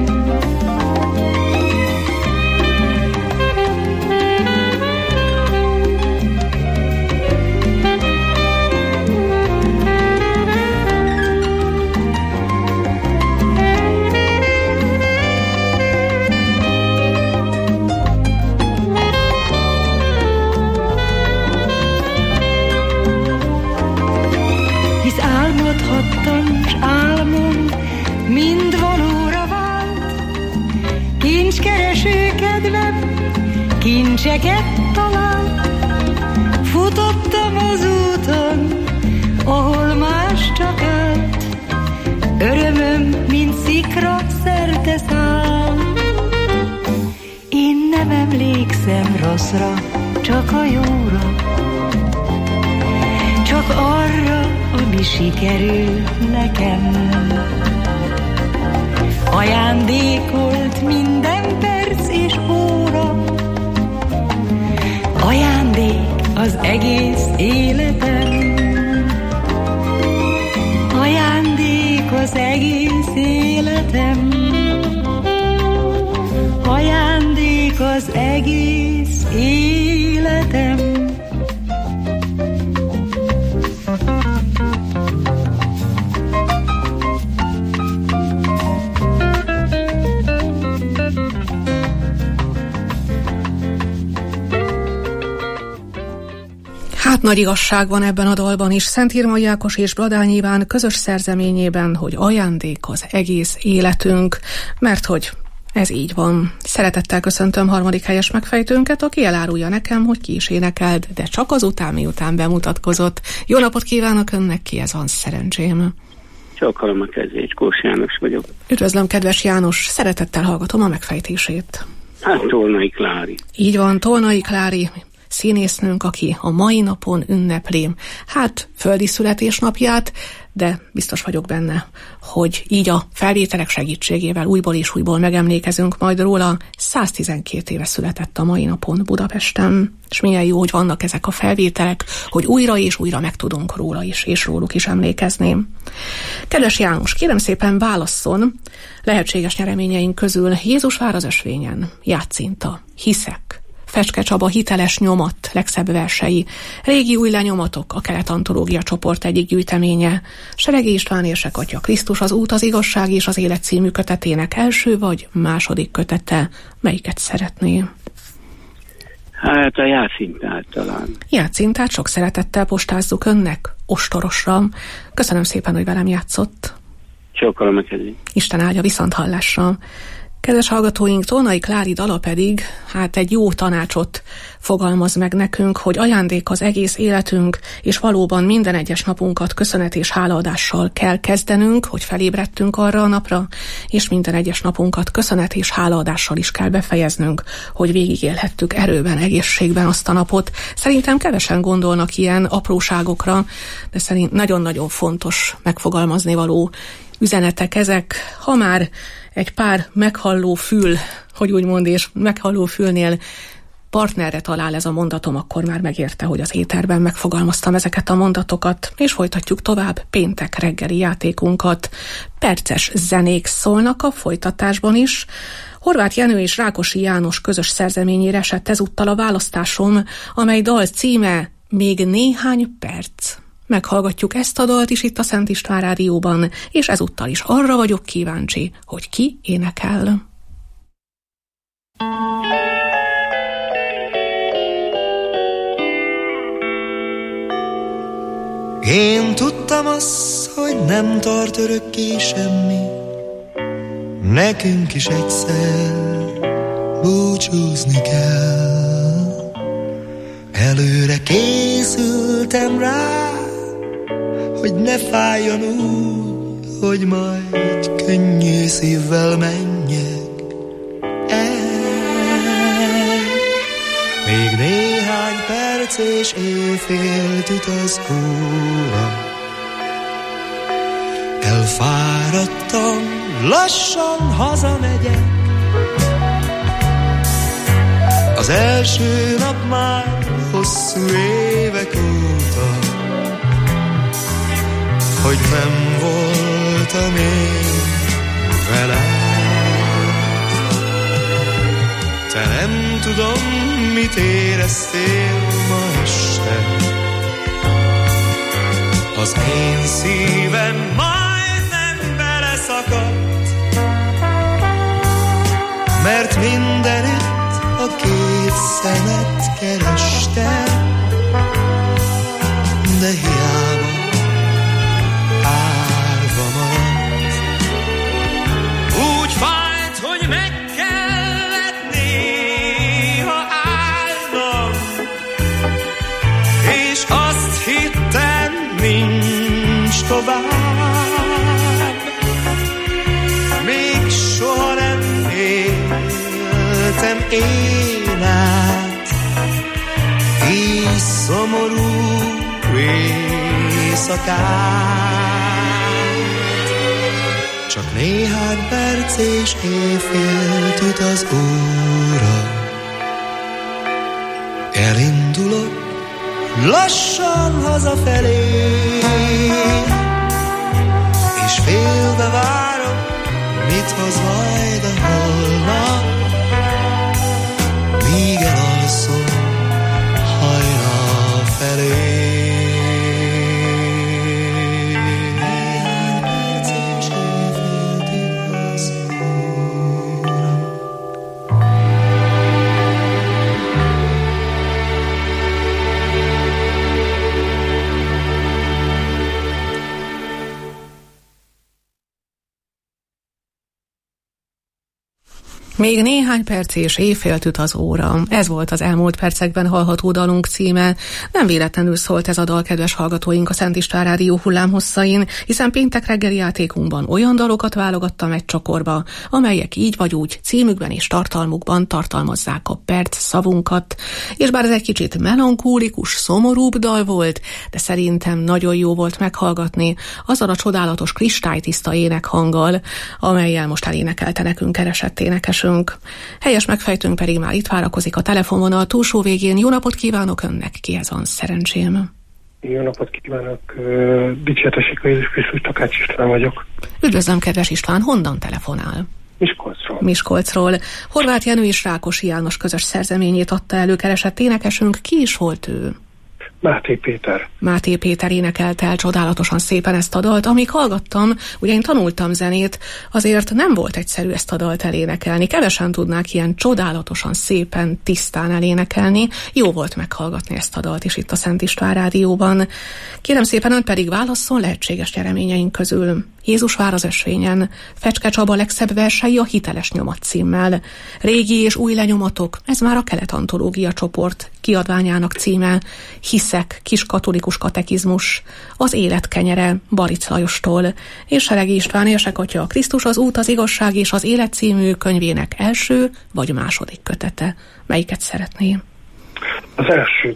kereső kedvem kincseket talált. Futottam az úton, ahol más csak állt. Örömöm, mint szikra szerte száll. Én nem emlékszem rosszra, csak a jóra, csak arra, ami sikerül nekem. Ajándékolt minden perc és óra, ajándék az egész életem. Ajándék az egész életem. Ajándék az egész életem. Hát nagy igazság van ebben a dalban is. Szent Irmai Ákos és Bladányi Iván közös szerzeményében, hogy ajándék az egész életünk, mert hogy ez így van. Szeretettel köszöntöm harmadik helyes megfejtőnket, aki elárulja nekem, hogy ki is énekelt, de csak azután, miután bemutatkozott. Jó napot kívánok önnek, ki ez van, szerencsém. Csókolom a kezét, Kós János vagyok. Üdvözlöm, kedves János, szeretettel hallgatom a megfejtését. Hát Tolnai Klári. Így van, Tolnai Klári színésznőnk, aki a mai napon ünnepli, hát földi születésnapját, de biztos vagyok benne, hogy így a felvételek segítségével újból és újból megemlékezünk majd róla. 112 éve született a mai napon Budapesten, és milyen jó, hogy vannak ezek a felvételek, hogy újra és újra meg tudunk róla is, és róluk is emlékezni. Kedves János, kérem szépen válasszon lehetséges nyereményeink közül Jézus vár az ösvényen, Játszínta, Hiszek, Fecske Csaba Hiteles nyomat legszebb versei, Régi új lenyomatok, a Kelet-antológia csoport egyik gyűjteménye, Seregi István érsek atya, Krisztus az út, az igazság és az élet című kötetének első vagy második kötete. Melyiket szeretné? Hát a Játszintát talán. Játszintát sok szeretettel postázzuk önnek, ostorosra. Köszönöm szépen, hogy velem játszott. Csókolom a kezét. Isten áldja, viszonthallásra. Kedves hallgatóink, Tolnai Klári dala pedig hát egy jó tanácsot fogalmaz meg nekünk, hogy ajándék az egész életünk, és valóban minden egyes napunkat köszönet és hálaadással kell kezdenünk, hogy felébredtünk arra a napra, és minden egyes napunkat köszönet és hálaadással is kell befejeznünk, hogy végigélhettük erőben, egészségben azt a napot. Szerintem kevesen gondolnak ilyen apróságokra, de szerint nagyon-nagyon fontos megfogalmazni való üzenetek ezek. Ha már egy pár meghalló fül, hogy úgy mond, és meghalló fülnél partnerre talál ez a mondatom, akkor már megérte, hogy az éterben megfogalmaztam ezeket a mondatokat, és folytatjuk tovább péntek reggeli játékunkat. Perces zenék szólnak a folytatásban is. Horváth Jenő és Rákosi János közös szerzeményére esett ezúttal a választásom, amely dal címe Még néhány perc. Meghallgatjuk ezt a dalt is itt a Szent István Rádióban, és ezúttal is arra vagyok kíváncsi, hogy ki énekel. Én tudtam azt, hogy nem tart örökké semmi, nekünk is egyszer búcsúzni kell. Előre készültem rá, hogy ne fájjon úgy, hogy majd könnyű szívvel menjek el. Még néhány perc és éjfélt üt az óra. Elfáradtam, lassan hazamegyek. Az első nap már hosszú évek óta, hogy nem voltam én veled. Te nem tudom, mit éreztél ma este. Az én szívem majdnem beleszakadt, mert mindenütt a két szemet kerestem, de hiába árva maradt. Úgy fájt, hogy meg kellett viszem én át, így szomorú éjszakát. Csak néhány perc és éjfélt üt az óra. Elindulok lassan hazafelé, és félve várom, mit hoz majd a holnap, míg elalszom hajnal felé. Még néhány perc és éjfélt üt az óra. Ez volt az elmúlt percekben hallható dalunk címe. Nem véletlenül szólt ez a dal, kedves hallgatóink, a Szent István Rádió hullámhosszain, hiszen péntek reggeli játékunkban olyan dalokat válogattam egy csokorba, amelyek így vagy úgy címükben és tartalmukban tartalmazzák a perc szavunkat. És bár ez egy kicsit melankólikus, szomorúbb dal volt, de szerintem nagyon jó volt meghallgatni azzal a csodálatos kristálytiszta énekhanggal, amellyel most elénekelte nekünk keresett énekesünk. Helyes megfejtőnk pedig már itt várakozik a telefonvonal túlsó végén. Jó napot kívánok önnek, kihez van szerencsém? Jó napot kívánok, dicsértessék a Jézus Krisztus, Takács István vagyok. Üdvözlöm, kedves István, honnan telefonál? Miskolcról. Horváth Jenő és Rákosi János közös szerzeményét adta elő keresett énekesünk. Ki is volt ő? Máté Péter. Máté Péter énekelte el csodálatosan szépen ezt a dalt. Amíg hallgattam, ugye én tanultam zenét, azért nem volt egyszerű ezt a dalt elénekelni. Kevesen tudnák ilyen csodálatosan szépen, tisztán elénekelni. Jó volt meghallgatni ezt a dalt is itt a Szent István Rádióban. Kérem szépen, ön pedig válasszon lehetséges nyereményeink közül. Jézus vár az ösvényen, Fecske Csaba legszebb versei a Hiteles Nyomat címmel. Régi és új lenyomatok, ez már a Kelet Antológia csoport kiadványának címe. Hiszek, kis katolikus katekizmus, az élet kenyere Baric Lajostól, és Seregi István érsekatja a Krisztus az út, az igazság és az élet című könyvének első vagy második kötete. Melyiket szeretné? Az elsőt.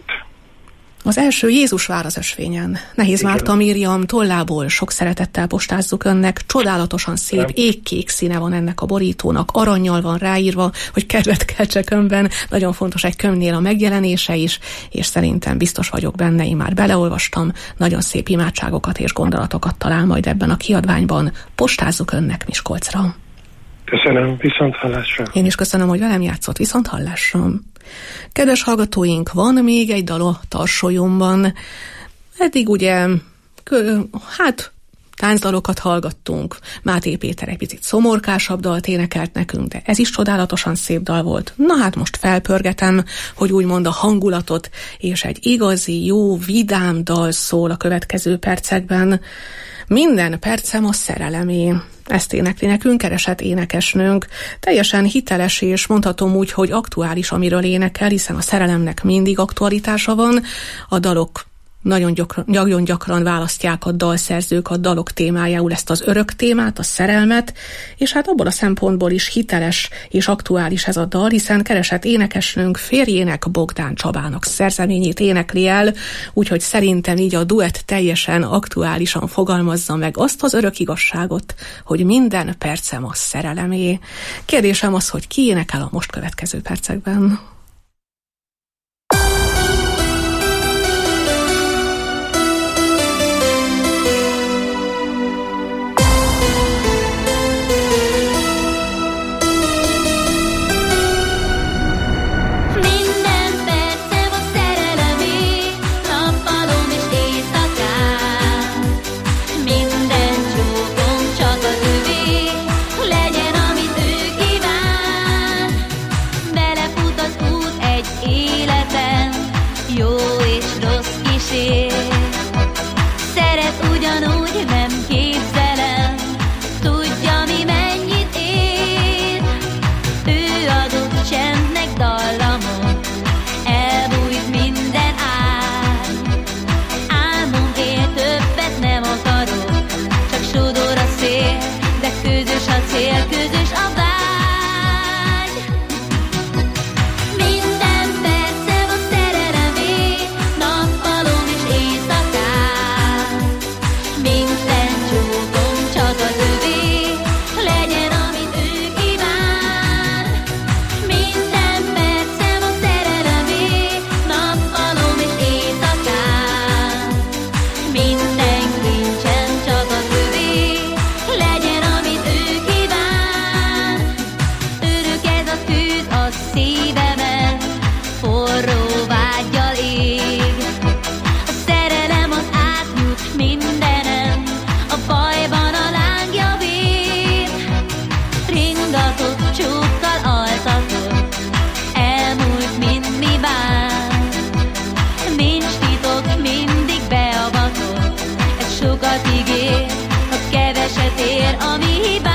Az első Jézus vár az ösvényen. Nehéz Márta Miriam tollából sok szeretettel postázzuk önnek. Csodálatosan szép, égkék színe van ennek a borítónak. Arannyal van ráírva, hogy kedvet keltsek önben. Nagyon fontos egy könyvnél a megjelenése is, és szerintem biztos vagyok benne, én már beleolvastam. Nagyon szép imádságokat és gondolatokat talál majd ebben a kiadványban. Postázzuk önnek Miskolcra. Köszönöm, viszont hallásra. Én is köszönöm, hogy velem játszott, viszont hallásra. Kedves hallgatóink, van még egy dal a tarsolyomban. Eddig ugye, táncdalokat hallgattunk. Máté Péter egy picit szomorkásabb dalt énekelt nekünk, de ez is csodálatosan szép dal volt. Na hát most felpörgetem, hogy úgymond a hangulatot, és egy igazi, jó, vidám dal szól a következő percekben. Minden percem a szerelemé. Ezt énekli nekünk keresett énekesnőnk. Teljesen hiteles és mondhatom úgy, hogy aktuális, amiről énekel, hiszen a szerelemnek mindig aktualitása van. A dalok nagyon gyakran választják a dalszerzők a dalok témájául ezt az örök témát, a szerelmet, és hát abból a szempontból is hiteles és aktuális ez a dal, hiszen keresett énekesnőnk férjének, Bogdán Csabának szerzeményét énekli el, úgyhogy szerintem így a duett teljesen aktuálisan fogalmazza meg azt az örök igazságot, hogy minden percem a szerelemé. Kérdésem az, hogy ki énekel a most következő percekben? Legyen, amit ő kíván, belefut az ringatott csókkal altatott, elmúlt mind mi bár. Nincs titok, mindig beavatott, ez sokat ígér, ha keveset ér a mi hibánk.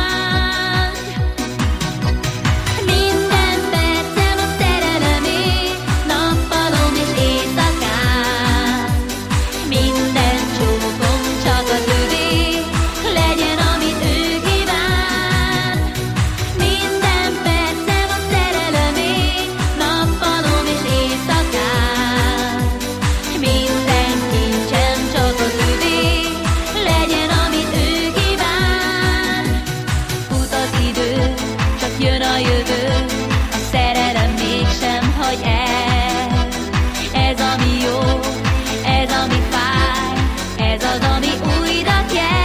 Minden percem a szerelemé, nappalom és éjszakán. Minden csókom csak az övé, legyen amit ő kíván. Minden percem a szerelemé, nappalom és éjszakán. Minden kincsem csak az övé, legyen amit ő kíván. Fut az idő, csak jön a jövő, a szerelem mégsem hagy el. Ez ami jó, ez ami fáj, ez az, ami újra kell.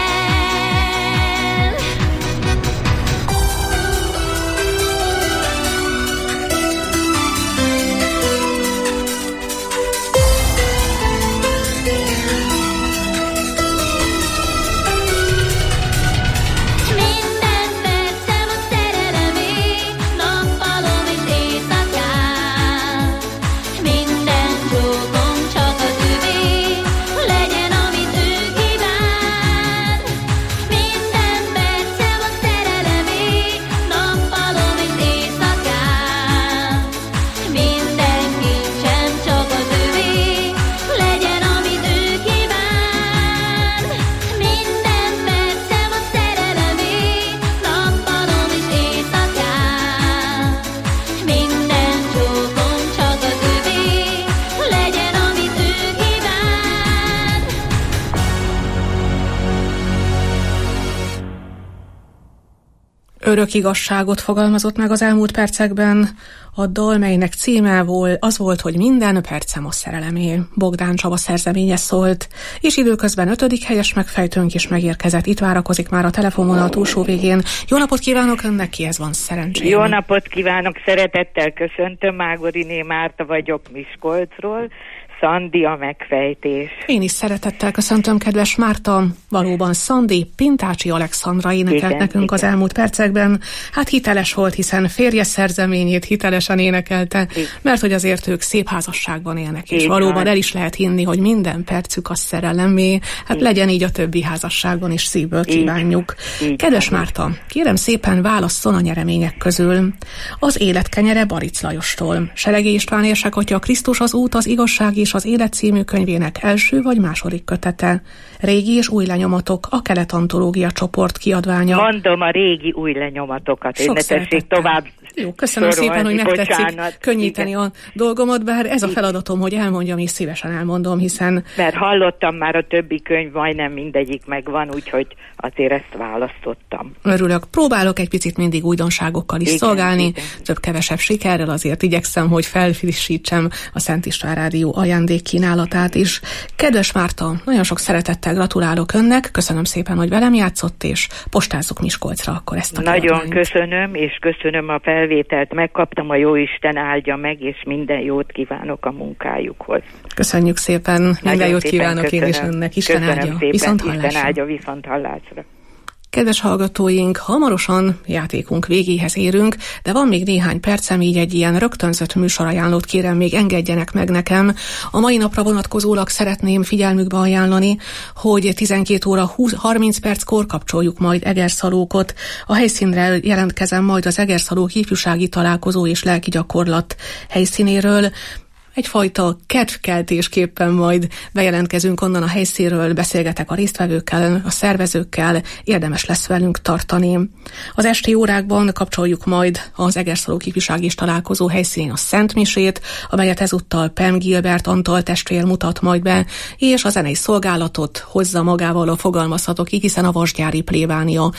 Minden percem a szerelemé, nappalom és éjszakán. Minden csókom csak az övé, legyen amit ő kíván. Minden percem a szerelemé, nappalom és éjszakán. Minden kincsem csak az övé, legyen amit ő kíván. Minden percem a szerelemé, nappalom és éjszakán. Minden csókom csak az övé, legyen amit ő kíván. Örök igazságot fogalmazott meg az elmúlt percekben a dal, melynek címe az volt, hogy minden percem a szerelemé. Bogdán Csaba szerzeménye szólt, és időközben 5. helyes megfejtőnk is megérkezett. Itt várakozik már a telefonvonal túlsó végén. Jó napot kívánok önnek, kihez van szerencsém? Jó napot kívánok, szeretettel köszöntöm, Mágoriné Márta vagyok Miskolcról. Szandi a megfejtés. Én is szeretettel köszöntöm, kedves Márta. Valóban Szandi, Pintácsi Alexandra énekelt nekünk az elmúlt percekben. Hát hiteles volt, hiszen férje szerzeményét hitelesen énekelte, mert hogy azért ők szép házasságban élnek, és valóban el is lehet hinni, hogy minden percük a szerelemé. Hát legyen így a többi házasságban is, szívből kívánjuk. Kedves Márta, kérem szépen válasszon a nyeremények közül. Az Élet kenyere Baric Lajostól. Seregé István érsekatya, Krisztus az út, az igazság és az Élet című könyvének első vagy második kötete. Régi és új lenyomatok, a Kelet Antológia csoport kiadványa. Mondom a régi új lenyomatokat, én ne tessék tovább. Jó, köszönöm szépen, hogy megtetszik könnyíteni a dolgomat, bár ez a feladatom, hogy elmondjam, és szívesen elmondom, hiszen... Mert hallottam már, a többi könyv majdnem mindegyik megvan, úgyhogy azért ezt választottam. Örülök. Próbálok egy picit mindig újdonságokkal is szolgálni, több-kevesebb sikerrel azért igyekszem, hogy felfrissítsem a Szent István Rádió ajándékkínálatát is. Kedves Márta, nagyon sok szeretettel gratulálok önnek, köszönöm szépen, hogy velem játszott, és postázzuk Miskolcra akkor ezt a Nagyon kiadványt. köszönöm, és köszönöm a felvételt, megkaptam, a Jóisten áldja meg, és minden jót kívánok a munkájukhoz. Köszönjük szépen, minden jót kívánok én is önnek, Isten áldja, Isten áldja, viszont hallásra. Kedves hallgatóink, hamarosan játékunk végéhez érünk, de van még néhány percem, így egy ilyen rögtönzött műsorajánlót kérem, még engedjenek meg nekem. A mai napra vonatkozólag szeretném figyelmükbe ajánlani, hogy 12 óra 30 perckor kapcsoljuk majd Egerszalókot. A helyszínre jelentkezem majd az Egerszalók ifjúsági találkozó és lelki gyakorlat helyszínéről. Egyfajta kedvkeltésképpen majd bejelentkezünk onnan a helyszínről, beszélgetek a résztvevőkkel, a szervezőkkel, érdemes lesz velünk tartani. Az esti órákban kapcsoljuk majd az Egerszalók ifjúsági és találkozó helyszínén a Szentmisét, amelyet ezúttal Pem Gilbert Antal testvér mutat majd be, és a zenei szolgálatot hozza magával, a fogalmazhatok így, hiszen a Vasgyári plébánia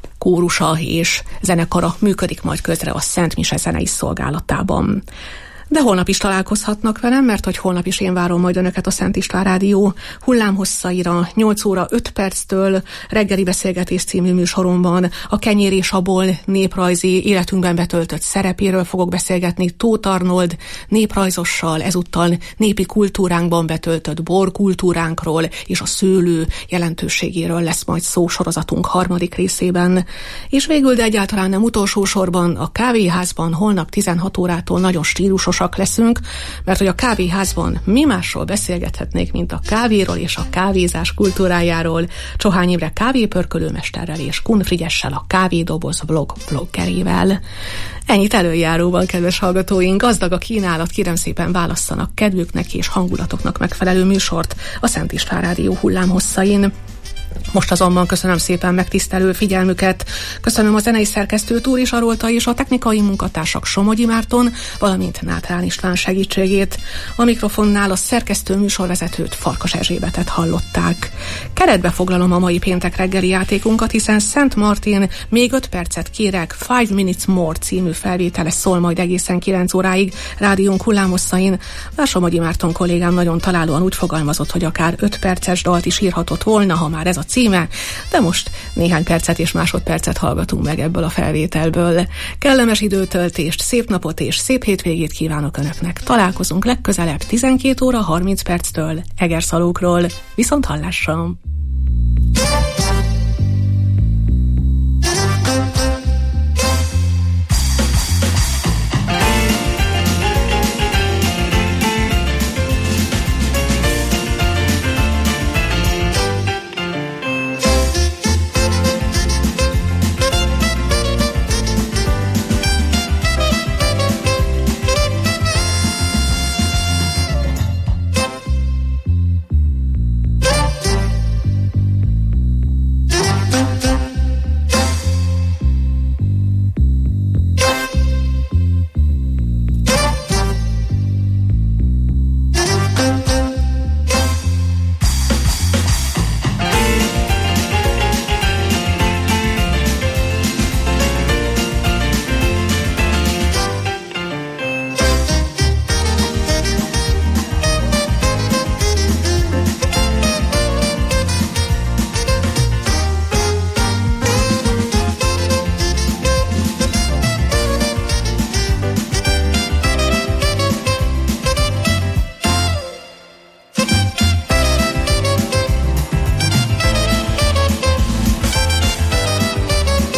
kórusa és zenekara működik majd közre a Szentmise zenei szolgálatában. De holnap is találkozhatnak velem, mert hogy holnap is én várom majd önöket a Szent István Rádió hullámhossaira 8 óra 5 perctől reggeli beszélgetés című műsoromban a Kenyér és a Bol néprajzi életünkben betöltött szerepéről fogok beszélgetni Tóth Arnold néprajzossal, ezúttal népi kultúránkban betöltött borkultúránkról és a szőlő jelentőségéről lesz majd szó sorozatunk harmadik részében. És végül, de egyáltalán nem utolsó sorban, a kávéházban holnap 16 órától nagyon stílusosak leszünk, mert hogy a kávéházban mi másról beszélgethetnék, mint a kávéról és a kávézás kultúrájáról, Csohány Imre kávépörkölőmesterrel és Kun Frigyessel, a Kávédoboz bloggerével. Ennyit előjáróban, kedves hallgatóink, gazdag a kínálat, kérem szépen válasszanak kedvüknek és hangulatoknak megfelelő műsort a Szent István Rádió hullámhossain. Most azonban köszönöm szépen megtisztelő figyelmüket, köszönöm a zenei szerkesztő Túri Zsarolta és a technikai munkatársak Somogyi Márton, valamint Nátrán István segítségét. A mikrofonnál a szerkesztő műsorvezetőt, Farkas Erzsébetet hallották. Keretbe foglalom a mai péntek reggeli játékunkat, hiszen Szent Martin még 5 percet kérek, 5 Minutes More című felvétele szól majd egészen 9 óráig rádiónk hullámhosszain. Bár Somogyi Márton kollégám nagyon találóan úgy fogalmazott, hogy akár 5 perces dalt is írhatott volna, ha már ez a címe, de most néhány percet és másodpercet hallgatunk meg ebből a felvételből. Kellemes időtöltést, szép napot és szép hétvégét kívánok Önöknek. Találkozunk legközelebb 12 óra 30 perctől Egerszalókról. Viszont hallásra!